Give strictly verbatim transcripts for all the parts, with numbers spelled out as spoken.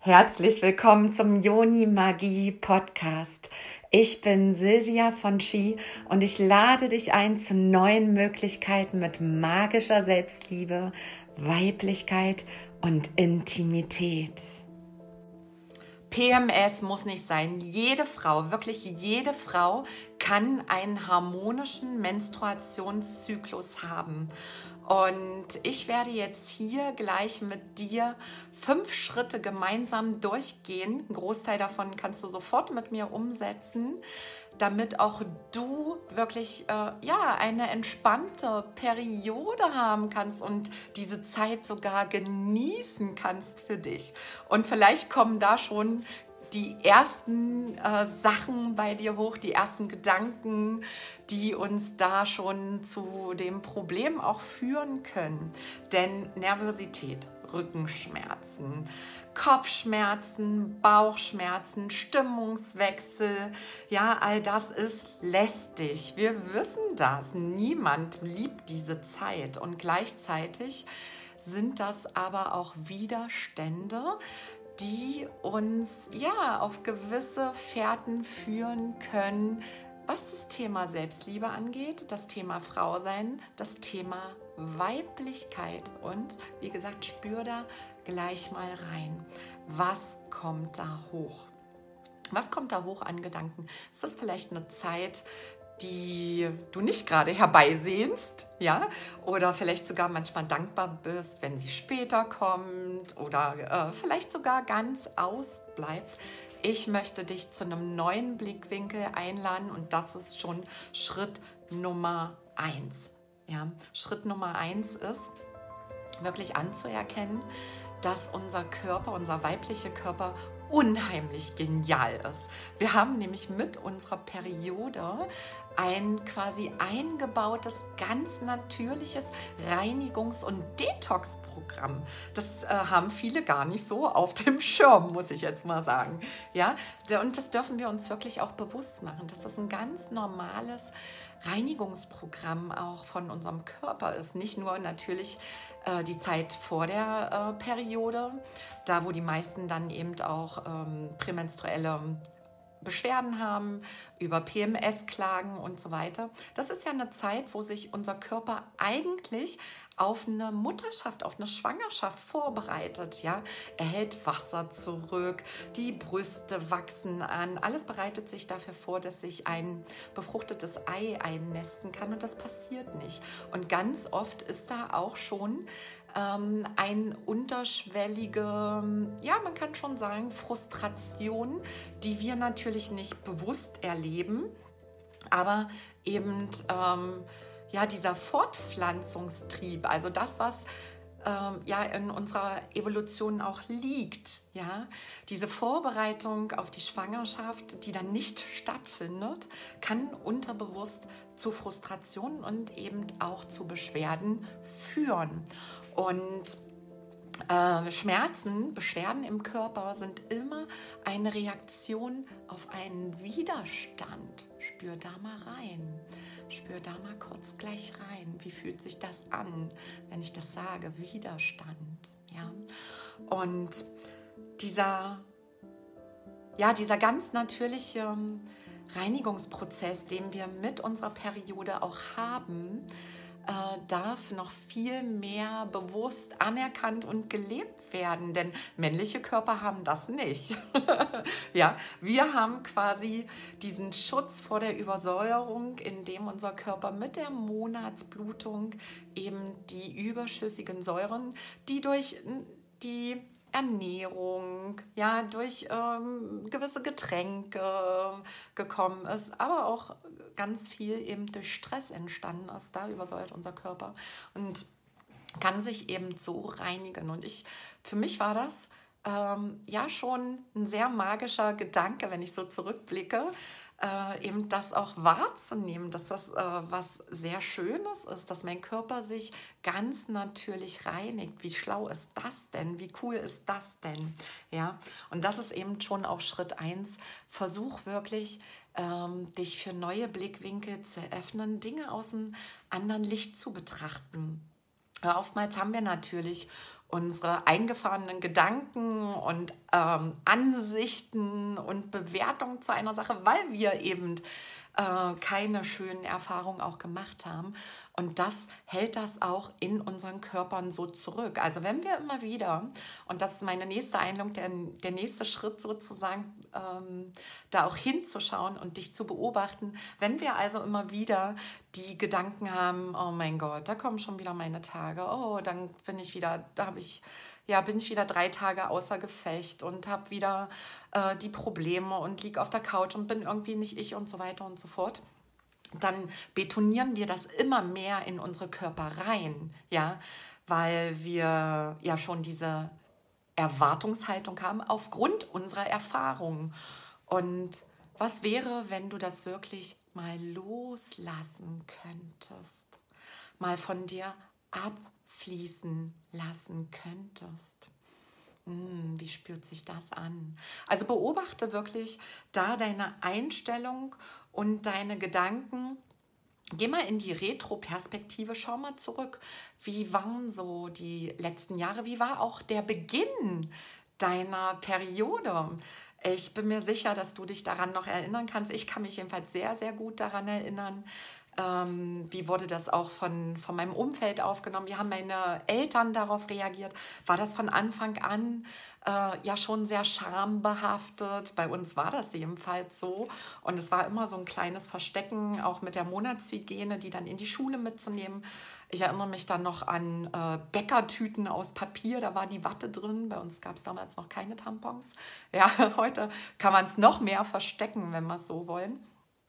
Herzlich willkommen zum Yoni Magie Podcast. Ich bin Silvia von Chi und ich lade dich ein zu neuen Möglichkeiten mit magischer Selbstliebe, Weiblichkeit und Intimität. P M S muss nicht sein. Jede Frau, wirklich jede Frau kann einen harmonischen Menstruationszyklus haben. Und ich werde jetzt hier gleich mit dir fünf Schritte gemeinsam durchgehen. Ein Großteil davon kannst du sofort mit mir umsetzen, damit auch du wirklich äh, ja, eine entspannte Periode haben kannst und diese Zeit sogar genießen kannst für dich. Und vielleicht kommen da schon die ersten äh, Sachen bei dir hoch, die ersten Gedanken, die uns da schon zu dem Problem auch führen können. Denn Nervosität, Rückenschmerzen, Kopfschmerzen, Bauchschmerzen, Stimmungswechsel, ja, all das ist lästig. Wir wissen das. Niemand liebt diese Zeit. Und gleichzeitig sind das aber auch Widerstände, die uns ja auf gewisse Fährten führen können, was das Thema Selbstliebe angeht, das Thema Frausein, das Thema Weiblichkeit. Und wie gesagt, spür da gleich mal rein. Was kommt da hoch? Was kommt da hoch an Gedanken? Ist das vielleicht eine Zeit, die du nicht gerade herbeisehnst, ja, oder vielleicht sogar manchmal dankbar bist, wenn sie später kommt oder äh, vielleicht sogar ganz ausbleibt. Ich möchte dich zu einem neuen Blickwinkel einladen und das ist schon Schritt Nummer eins. Ja. Schritt Nummer eins ist, wirklich anzuerkennen, dass unser Körper, unser weiblicher Körper unheimlich genial ist. Wir haben nämlich mit unserer Periode ein quasi eingebautes, ganz natürliches Reinigungs- und Detox-Programm. Das äh, haben viele gar nicht so auf dem Schirm, muss ich jetzt mal sagen. Ja? Und das dürfen wir uns wirklich auch bewusst machen, dass das ein ganz normales Reinigungsprogramm auch von unserem Körper ist. Nicht nur natürlich äh, die Zeit vor der äh, Periode, da wo die meisten dann eben auch ähm, prämenstruelle Beschwerden haben, über P M S klagen und so weiter. Das ist ja eine Zeit, wo sich unser Körper eigentlich auf eine Mutterschaft, auf eine Schwangerschaft vorbereitet. Ja? Er hält Wasser zurück, die Brüste wachsen an. Alles bereitet sich dafür vor, dass sich ein befruchtetes Ei einnisten kann und das passiert nicht. Und ganz oft ist da auch schon ähm, ein unterschwellige, ja, man kann schon sagen, Frustration, die wir natürlich nicht bewusst erleben, aber eben ähm, ja, dieser Fortpflanzungstrieb, also das, was ähm, ja in unserer Evolution auch liegt, ja, diese Vorbereitung auf die Schwangerschaft, die dann nicht stattfindet, kann unterbewusst zu Frustrationen und eben auch zu Beschwerden führen. Und äh, Schmerzen, Beschwerden im Körper sind immer eine Reaktion auf einen Widerstand. Spür da mal rein. Spür da mal kurz gleich rein. Wie fühlt sich das an, wenn ich das sage? Widerstand. Ja? Und dieser, ja, dieser ganz natürliche Reinigungsprozess, den wir mit unserer Periode auch haben, äh, darf noch viel mehr bewusst anerkannt und gelebt werden, denn männliche Körper haben das nicht. Ja, wir haben quasi diesen Schutz vor der Übersäuerung, indem unser Körper mit der Monatsblutung eben die überschüssigen Säuren, die durch die Ernährung, ja, durch ähm, gewisse Getränke gekommen ist, aber auch ganz viel eben durch Stress entstanden ist. Da übersäuert unser Körper und kann sich eben so reinigen. Und ich, für mich war das ähm, ja schon ein sehr magischer Gedanke, wenn ich so zurückblicke, äh, eben das auch wahrzunehmen, dass das äh, was sehr Schönes ist, dass mein Körper sich ganz natürlich reinigt. Wie schlau ist das denn? Wie cool ist das denn? Ja, und das ist eben schon auch Schritt eins. Versuch wirklich, ähm, dich für neue Blickwinkel zu eröffnen, Dinge aus einem anderen Licht zu betrachten. Ja, oftmals haben wir natürlich unsere eingefahrenen Gedanken und ähm, Ansichten und Bewertungen zu einer Sache, weil wir eben äh, keine schönen Erfahrungen auch gemacht haben. Und das hält das auch in unseren Körpern so zurück. Also wenn wir immer wieder, und das ist meine nächste Einladung, der, der nächste Schritt sozusagen, ähm, da auch hinzuschauen und dich zu beobachten, wenn wir also immer wieder die Gedanken haben, oh mein Gott, da kommen schon wieder meine Tage, oh, dann bin ich wieder, da habe ich, ja, bin ich wieder drei Tage außer Gefecht und habe wieder äh, die Probleme und liege auf der Couch und bin irgendwie nicht ich und so weiter und so fort. Dann betonieren wir das immer mehr in unsere Körper rein, ja, weil wir ja schon diese Erwartungshaltung haben aufgrund unserer Erfahrungen. Und was wäre, wenn du das wirklich mal loslassen könntest, mal von dir abfließen lassen könntest? Hm, wie spürt sich das an? Also beobachte wirklich da deine Einstellung und deine Gedanken. Geh mal in die Retro-Perspektive, schau mal zurück. Wie waren so die letzten Jahre? Wie war auch der Beginn deiner Periode? Ich bin mir sicher, dass du dich daran noch erinnern kannst. Ich kann mich jedenfalls sehr, sehr gut daran erinnern. Ähm, wie wurde das auch von, von meinem Umfeld aufgenommen? Wie haben meine Eltern darauf reagiert? War das von Anfang an äh, ja schon sehr schambehaftet? Bei uns war das jedenfalls so. Und es war immer so ein kleines Verstecken, auch mit der Monatshygiene, die dann in die Schule mitzunehmen. Ich erinnere mich dann noch an äh, Bäckertüten aus Papier, da war die Watte drin. Bei uns gab es damals noch keine Tampons. Ja, heute kann man es noch mehr verstecken, wenn wir es so wollen.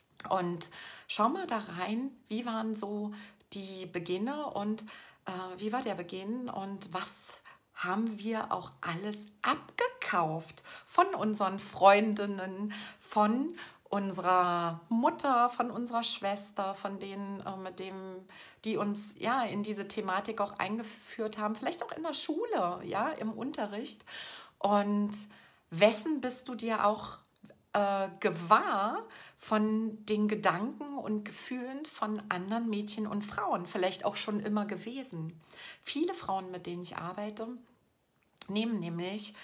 Und schau mal da rein, wie waren so die Beginne und äh, wie war der Beginn und was haben wir auch alles abgekauft von unseren Freundinnen, von unserer Mutter, von unserer Schwester, von denen, äh, mit dem, die uns ja in diese Thematik auch eingeführt haben, vielleicht auch in der Schule, ja, im Unterricht. Und wessen bist du dir auch äh, gewahr von den Gedanken und Gefühlen von anderen Mädchen und Frauen, vielleicht auch schon immer gewesen. Viele Frauen, mit denen ich arbeite, nehmen nämlich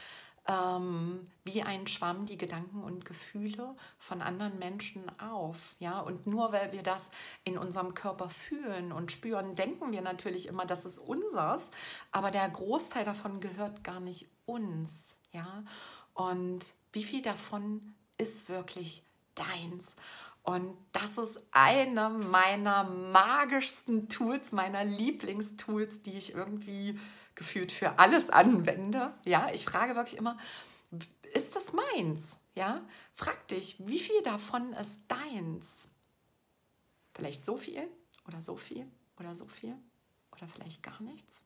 ähm, wie ein Schwamm die Gedanken und Gefühle von anderen Menschen auf. Ja? Und nur weil wir das in unserem Körper fühlen und spüren, denken wir natürlich immer, das ist unseres, aber der Großteil davon gehört gar nicht uns. Ja? Und wie viel davon ist wirklich deins? Und das ist eine meiner magischsten Tools, meiner Lieblingstools, die ich irgendwie gefühlt für alles anwende. Ja, ich frage wirklich immer, ist das meins? Ja, frag dich, wie viel davon ist deins? Vielleicht so viel oder so viel oder so viel oder vielleicht gar nichts.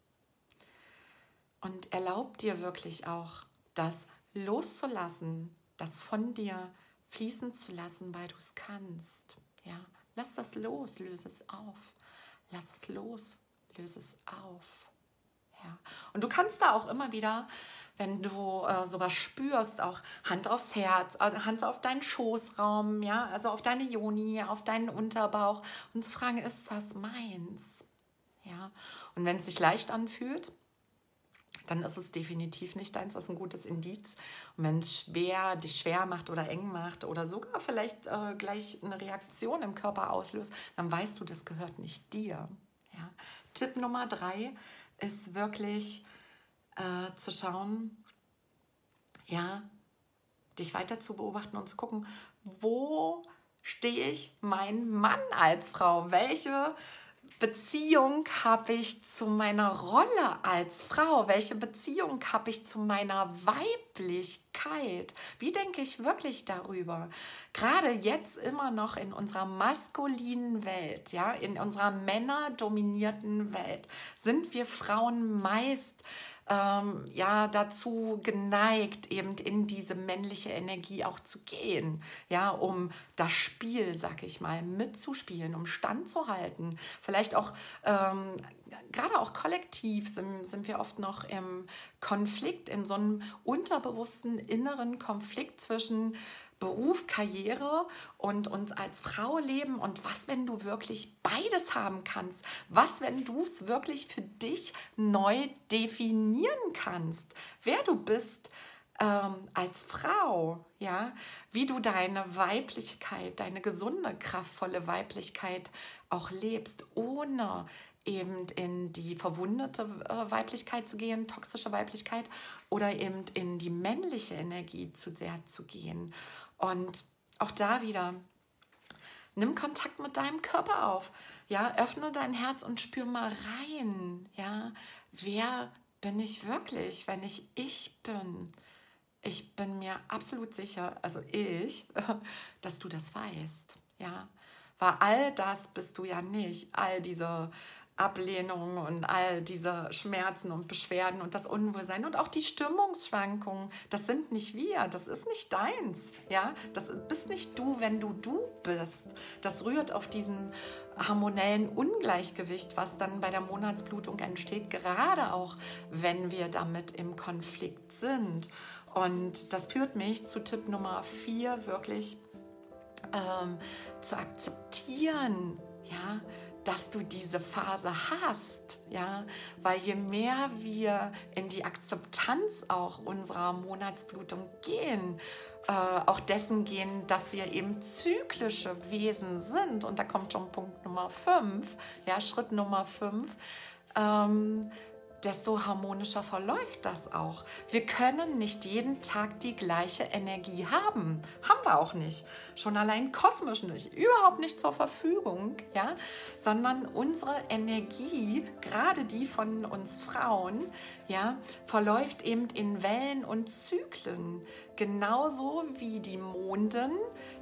Und erlaub dir wirklich auch, das loszulassen, das von dir fließen zu lassen, weil du es kannst. Ja, lass das los, löse es auf. Lass es los, löse es auf. Ja. Und du kannst da auch immer wieder, wenn du äh, sowas spürst, auch Hand aufs Herz, Hand auf deinen Schoßraum, ja, also auf deine Joni, auf deinen Unterbauch und zu fragen, ist das meins? Ja. Und wenn es sich leicht anfühlt, dann ist es definitiv nicht deins, das ist ein gutes Indiz. Und wenn es schwer, dich schwer macht oder eng macht oder sogar vielleicht äh, gleich eine Reaktion im Körper auslöst, dann weißt du, das gehört nicht dir. Ja. Tipp Nummer drei ist wirklich äh, zu schauen, ja, dich weiter zu beobachten und zu gucken, wo stehe ich mein Mann als Frau? Welche Beziehung habe ich zu meiner Rolle als Frau? Welche Beziehung habe ich zu meiner Weiblichkeit? Wie denke ich wirklich darüber? Gerade jetzt immer noch in unserer maskulinen Welt, ja, in unserer männerdominierten Welt, sind wir Frauen meist ähm, ja, dazu geneigt, eben in diese männliche Energie auch zu gehen, ja, um das Spiel, sag ich mal, mitzuspielen, um standzuhalten. Vielleicht auch, ähm, gerade auch kollektiv sind, sind wir oft noch im Konflikt, in so einem unterbewussten inneren Konflikt zwischen Beruf, Karriere und uns als Frau leben und was, wenn du wirklich beides haben kannst? Was, wenn du es wirklich für dich neu definieren kannst, wer du bist ähm, als Frau, ja, wie du deine Weiblichkeit, deine gesunde, kraftvolle Weiblichkeit auch lebst, ohne eben in die verwundete äh, Weiblichkeit zu gehen, toxische Weiblichkeit, oder eben in die männliche Energie zu sehr zu gehen. Und auch da wieder, nimm Kontakt mit deinem Körper auf, ja, öffne dein Herz und spür mal rein, ja, wer bin ich wirklich, wenn ich ich bin? Ich bin mir absolut sicher, also ich, dass du das weißt, ja, weil all das bist du ja nicht, all diese Ablehnung und all diese Schmerzen und Beschwerden und das Unwohlsein und auch die Stimmungsschwankungen, das sind nicht wir, das ist nicht deins, ja, das bist nicht du, wenn du du bist. Das rührt auf diesen hormonellen Ungleichgewicht, was dann bei der Monatsblutung entsteht, gerade auch, wenn wir damit im Konflikt sind. Und das führt mich zu Tipp Nummer vier, wirklich ähm, zu akzeptieren, ja, dass du diese Phase hast, ja, weil je mehr wir in die Akzeptanz auch unserer Monatsblutung gehen, äh, auch dessen gehen, dass wir eben zyklische Wesen sind, und da kommt schon Punkt Nummer fünf, ja, Schritt Nummer fünf, ähm, desto harmonischer verläuft das auch. Wir können nicht jeden Tag die gleiche Energie haben. Haben wir auch nicht. Schon allein kosmisch nicht. Überhaupt nicht zur Verfügung, ja? Sondern unsere Energie, gerade die von uns Frauen, ja, verläuft eben in Wellen und Zyklen. Genauso wie die Mondin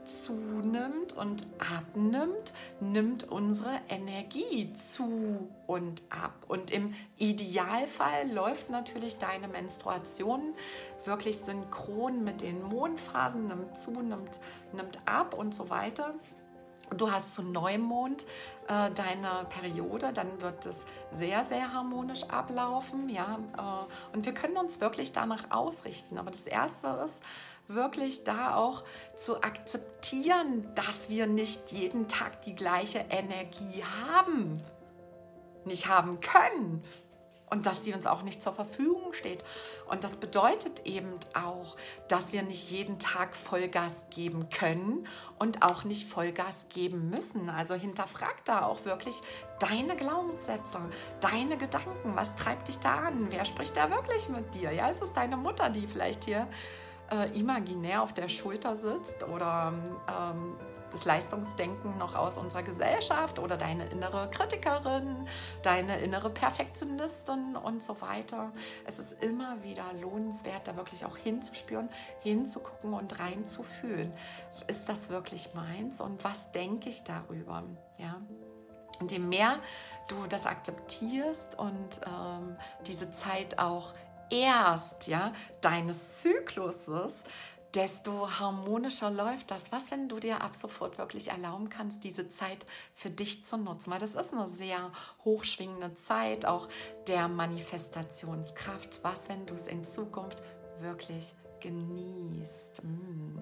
zunimmt und abnimmt, nimmt unsere Energie zu und ab. Und im Idealfall läuft natürlich deine Menstruation wirklich synchron mit den Mondphasen, nimmt zu, nimmt, nimmt ab und so weiter. Du hast zu Neumond äh, deine Periode, dann wird es sehr, sehr harmonisch ablaufen. Ja? Äh, und wir können uns wirklich danach ausrichten. Aber das Erste ist, wirklich da auch zu akzeptieren, dass wir nicht jeden Tag die gleiche Energie haben, nicht haben können. Und dass die uns auch nicht zur Verfügung steht. Und das bedeutet eben auch, dass wir nicht jeden Tag Vollgas geben können und auch nicht Vollgas geben müssen. Also hinterfrag da auch wirklich deine Glaubenssätze, deine Gedanken. Was treibt dich da an? Wer spricht da wirklich mit dir? Ja, ist es deine Mutter, die vielleicht hier äh, imaginär auf der Schulter sitzt, oder ähm, das Leistungsdenken noch aus unserer Gesellschaft, oder deine innere Kritikerin, deine innere Perfektionistin und so weiter. Es ist immer wieder lohnenswert, da wirklich auch hinzuspüren, hinzugucken und reinzufühlen. Ist das wirklich meins und was denke ich darüber? Ja? Und je mehr du das akzeptierst und ähm, diese Zeit auch erst, ja, deines Zykluses, desto harmonischer läuft das. Was, wenn du dir ab sofort wirklich erlauben kannst, diese Zeit für dich zu nutzen? Weil das ist eine sehr hochschwingende Zeit, auch der Manifestationskraft. Was, wenn du es in Zukunft wirklich genießt? Mm.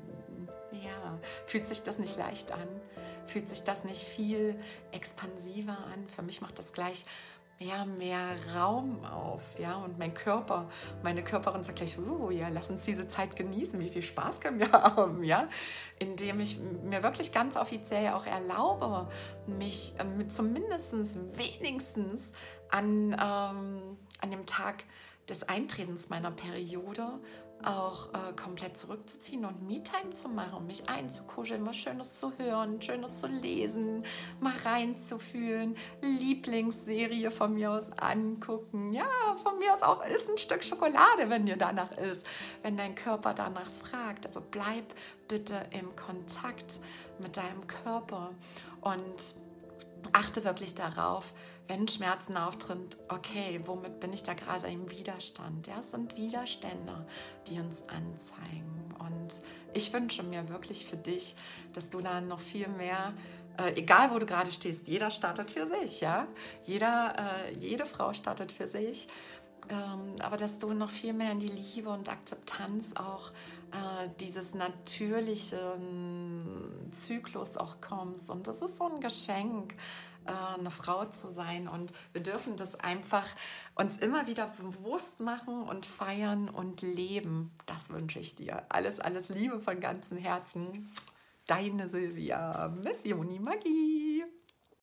Ja, fühlt sich das nicht leicht an? Fühlt sich das nicht viel expansiver an? Für mich macht das gleich ja, mehr Raum auf, ja, und mein Körper, meine Körperin sagt gleich, oh ja, lass uns diese Zeit genießen, wie viel Spaß können wir haben, ja, indem ich mir wirklich ganz offiziell auch erlaube, mich ähm, zumindest wenigstens an, ähm, an dem Tag des Eintretens meiner Periode auch äh, komplett zurückzuziehen und Me-Time zu machen, mich einzukuscheln, was Schönes zu hören, Schönes zu lesen, mal reinzufühlen, Lieblingsserie von mir aus angucken, ja, von mir aus auch isst ein Stück Schokolade, wenn dir danach ist, wenn dein Körper danach fragt, aber bleib bitte im Kontakt mit deinem Körper und achte wirklich darauf, wenn Schmerzen auftritt, okay, womit bin ich da gerade im Widerstand? Ja, es sind Widerstände, die uns anzeigen. Und ich wünsche mir wirklich für dich, dass du da noch viel mehr, äh, egal wo du gerade stehst, jeder startet für sich, ja? Jeder, äh, jede Frau startet für sich. Ähm, aber dass du noch viel mehr in die Liebe und Akzeptanz auch äh, dieses natürlichen Zyklus auch kommst. Und das ist so ein Geschenk, äh, eine Frau zu sein. Und wir dürfen das einfach uns immer wieder bewusst machen und feiern und leben. Das wünsche ich dir. Alles, alles Liebe von ganzem Herzen. Deine Silvia. Miss Joni Magie.